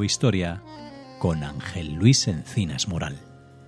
historia con Ángel Luis Encinas Moral.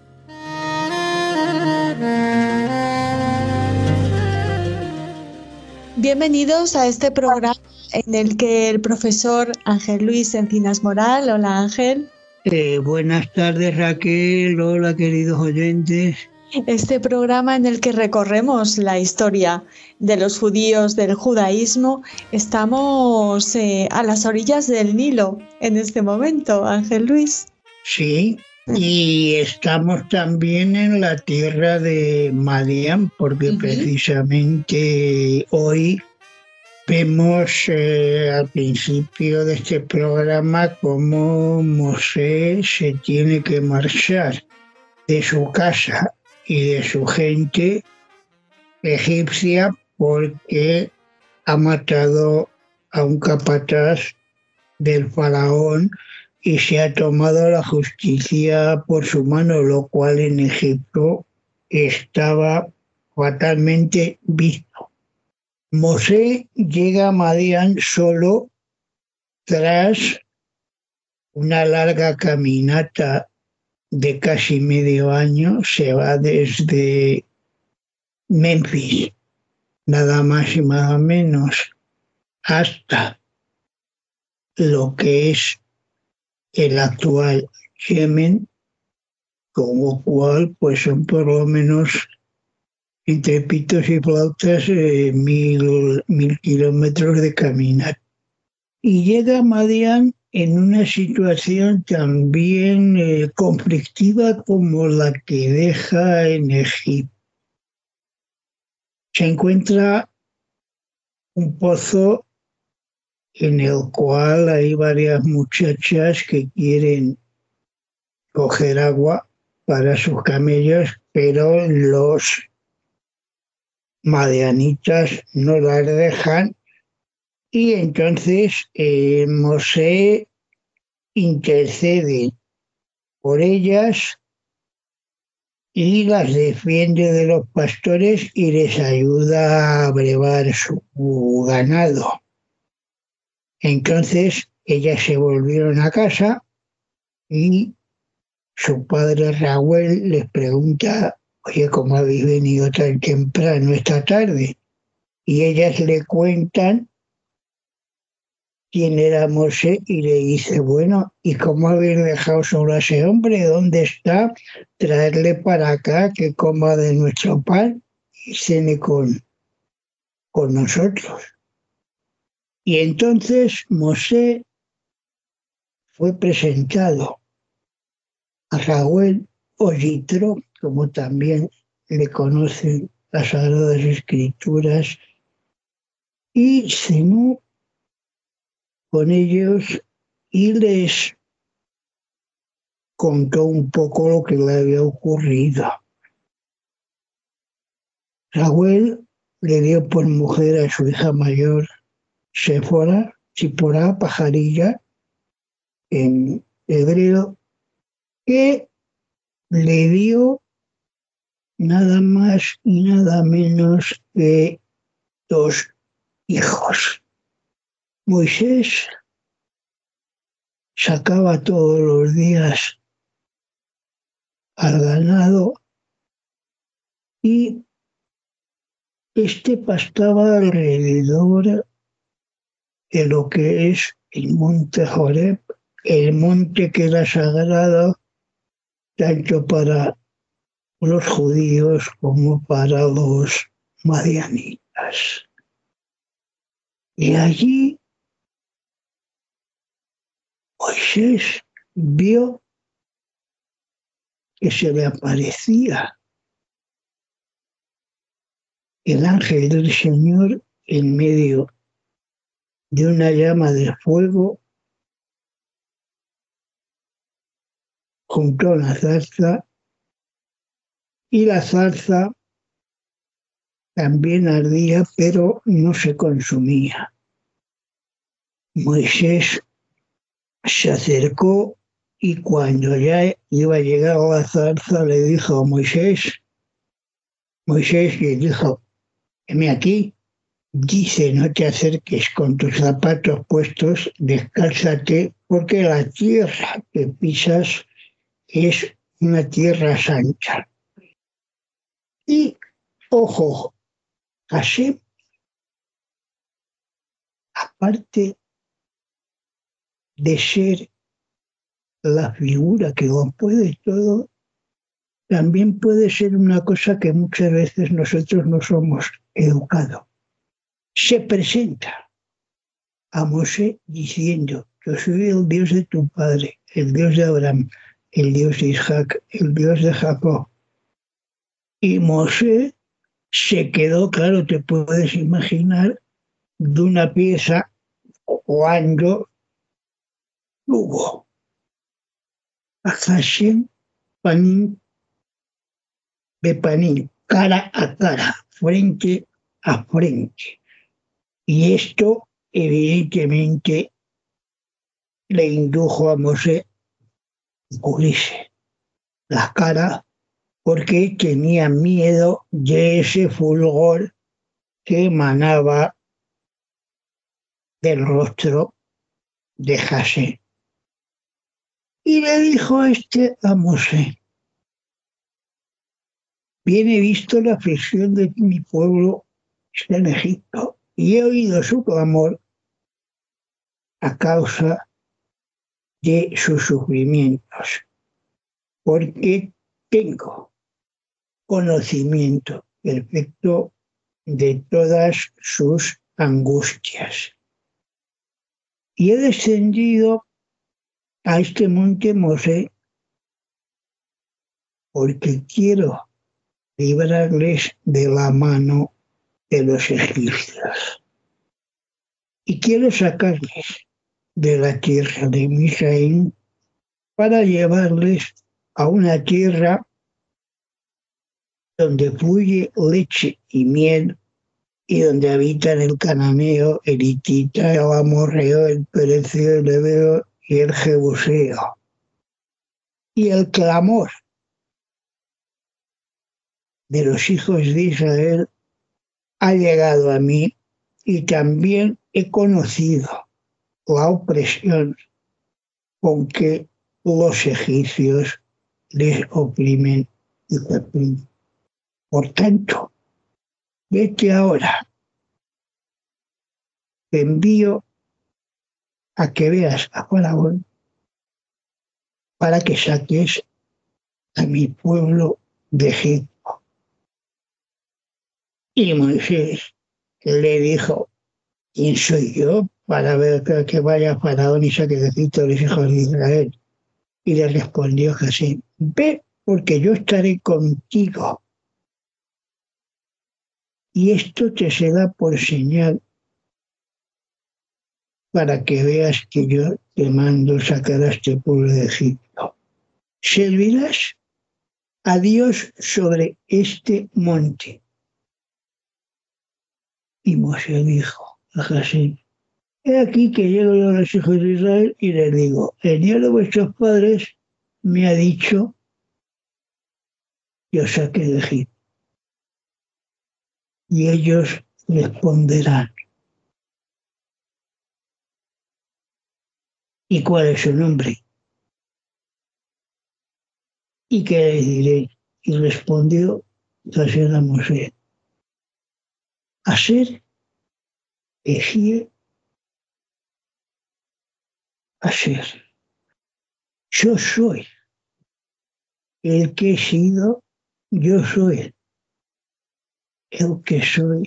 Bienvenidos a este programa en el que el profesor Ángel Luis Encinas Moral, hola Ángel. Buenas tardes Raquel, hola queridos oyentes. Este programa en el que recorremos la historia de los judíos, del judaísmo. Estamos a las orillas del Nilo en este momento, Ángel Luis. Sí, y estamos también en la tierra de Madián, porque precisamente hoy vemos al principio de este programa cómo Moshe se tiene que marchar de su casa y de su gente egipcia porque ha matado a un capataz del faraón y se ha tomado la justicia por su mano, lo cual en Egipto estaba fatalmente visto. Moshe llega a Madián solo tras una larga caminata de casi medio año. Se va desde Memphis, nada más y nada menos, hasta lo que es el actual Yemen, con lo cual pues son por lo menos entre pitos y flautas 1000 kilómetros de caminar. Y llega a Madián en una situación también conflictiva como la que deja en Egipto. Se encuentra un pozo en el cual hay varias muchachas que quieren coger agua para sus camellos, pero los madianitas no las dejan. Y entonces Moshe intercede por ellas y las defiende de los pastores y les ayuda a brevar su ganado. Entonces ellas se volvieron a casa y su padre Raúl les pregunta: oye, ¿cómo habéis venido tan temprano esta tarde? Y ellas le cuentan quién era Moshe y le dice: bueno, ¿y cómo habéis dejado solo a ese hombre? ¿Dónde está? Traerle para acá que coma de nuestro pan y cene con nosotros. Y entonces Moshe fue presentado a Raúl o Yitro, como también le conocen las Sagradas Escrituras, y cenó con ellos y les contó un poco lo que le había ocurrido. Raúl le dio por mujer a su hija mayor, Sipora, pajarilla, en hebreo, que le dio nada más y nada menos que 2 hijos. Moisés sacaba todos los días al ganado y pastaba alrededor de lo que es el monte Horeb, el monte que era sagrado tanto para los judíos como para los madianitas. Y allí Moisés vio que se le aparecía el ángel del Señor en medio de una llama de fuego junto a una zarza, y la zarza también ardía, pero no se consumía. Moisés se acercó y cuando ya iba a llegar a la zarza le dijo a Moisés, le dijo: heme aquí. Dice: no te acerques con tus zapatos puestos, descálzate porque la tierra que pisas es una tierra santa. Y, ojo, Hashem, aparte de ser la figura que compone todo, también puede ser una cosa que muchas veces nosotros no somos educados. Se presenta a Moshe diciendo: yo soy el Dios de tu padre, el Dios de Abraham, el Dios de Isaac, el Dios de Jacob. Y Moshe se quedó, claro, te puedes imaginar, de una pieza cuando tuvo a Hashem panim bepanim, cara a cara, frente a frente. Y esto evidentemente le indujo a Moshe a cubrirse la cara porque tenía miedo de ese fulgor que emanaba del rostro de Hashem. Y le dijo a Mosé: bien he visto la aflicción de mi pueblo está en Egipto y he oído su clamor a causa de sus sufrimientos, porque tengo conocimiento perfecto de todas sus angustias. Y he descendido a este monte Mosé porque quiero librarles de la mano de los egipcios. Y quiero sacarles de la tierra de Misraim para llevarles a una tierra donde fluye leche y miel y donde habitan el cananeo, el hitita, el amorreo, el pereceo, el heveo y el jebuseo. Y el clamor de los hijos de Israel ha llegado a mí y también he conocido la opresión con que los egipcios les oprimen y reprimen. Por tanto, vete ahora, te envío a que veas a Faraón para que saques a mi pueblo de Egipto. Y Moisés le dijo: ¿quién soy yo para ver que vaya Faraón y saque de Egipto a los hijos de Israel? Y le respondió Hashem: ve, porque yo estaré contigo. Y esto te será por señal para que veas que yo te mando sacar a este pueblo de Egipto. Servirás a Dios sobre este monte. Y Moshe dijo a Hashem: he aquí que llego yo a los hijos de Israel y les digo: el Dios de vuestros padres me ha dicho que os saque de Egipto. Y ellos responderán: ¿y cuál es su nombre? ¿Y qué les diré? Y respondió Hashem a Moshe: Aser, Ejie, Aser. Yo soy el que he sido, yo soy el que soy,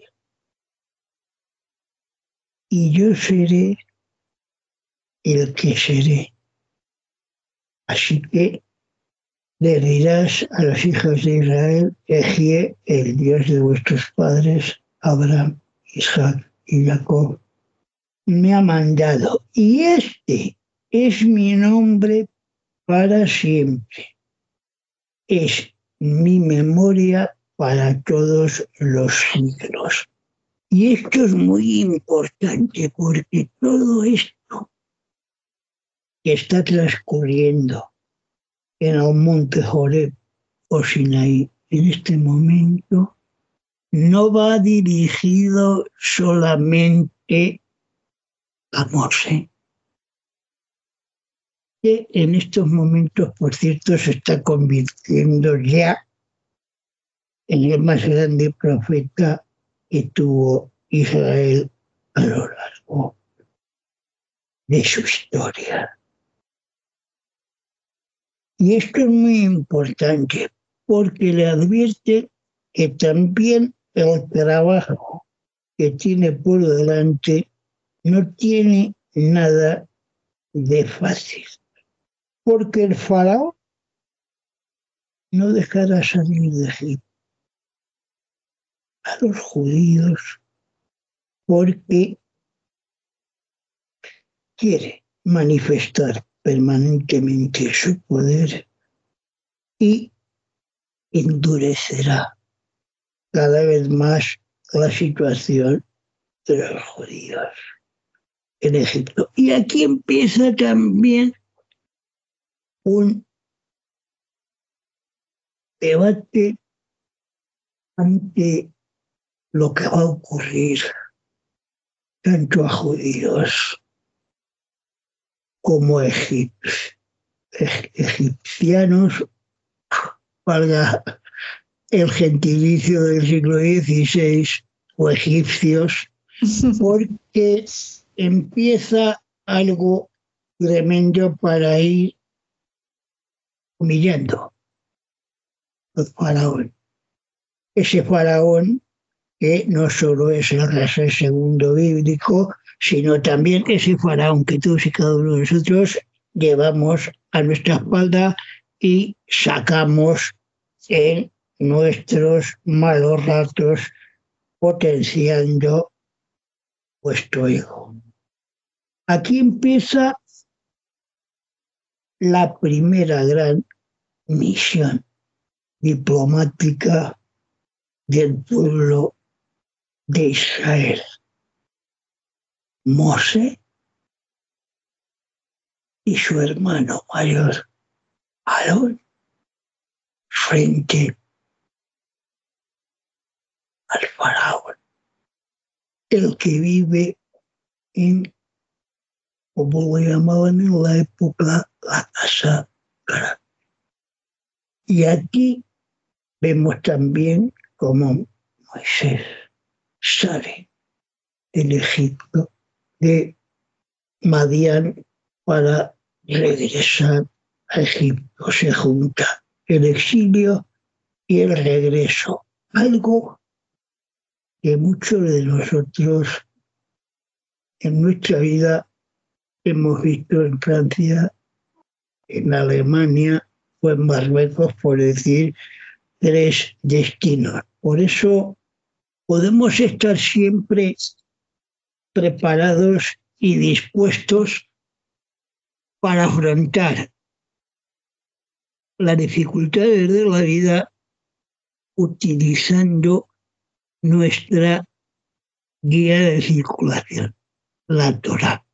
y yo seré el que seré. Así que le dirás a los hijos de Israel: Ejie, el Dios de vuestros padres, Abraham, Isaac y Jacob, me ha mandado, y este es mi nombre para siempre. Es mi memoria para todos los siglos. Y esto es muy importante porque todo esto que está transcurriendo en el monte Horeb o Sinaí en este momento no va dirigido solamente a Moshe, que en estos momentos, por cierto, se está convirtiendo ya en el más grande profeta que tuvo Israel a lo largo de su historia. Y esto es muy importante porque le advierte que también el trabajo que tiene por delante no tiene nada de fácil, porque el faraón no dejará salir de Egipto a los judíos porque quiere manifestar permanentemente su poder y endurecerá cada vez más la situación de los judíos en Egipto. Y aquí empieza también un debate ante lo que va a ocurrir tanto a judíos como a egipcianos, valga el gentilicio del siglo XVI, o egipcios, porque empieza algo tremendo para ir humillando al faraón. Ese faraón que no solo es el Ramsés II bíblico, sino también ese faraón que todos y cada uno de nosotros llevamos a nuestra espalda y sacamos en nuestros malos ratos, potenciando vuestro ego. Aquí empieza la primera gran misión diplomática del pueblo de Israel. Moshe y su hermano mayor, Aarón, frente al faraón, el que vive en, como lo llamaban en la época, la casa grande. Y aquí vemos también cómo Moisés sale del Egipto, de Madián, para regresar a Egipto. Se junta el exilio y el regreso, algo que muchos de nosotros en nuestra vida hemos visto en Francia, en Alemania o en Marruecos, por decir 3 destinos. Por eso podemos estar siempre preparados y dispuestos para afrontar las dificultades de la vida utilizando nuestra guía de circulación, la Torá.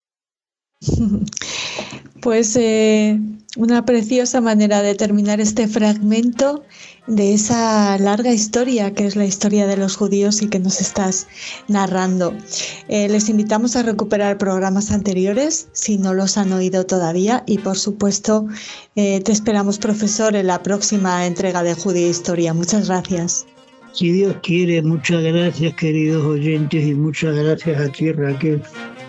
Pues una preciosa manera de terminar este fragmento de esa larga historia que es la historia de los judíos y que nos estás narrando. Les invitamos a recuperar programas anteriores si no los han oído todavía y por supuesto te esperamos, profesor, en la próxima entrega de Judía Historia. Muchas gracias. Si Dios quiere, muchas gracias, queridos oyentes, y muchas gracias a ti, Raquel.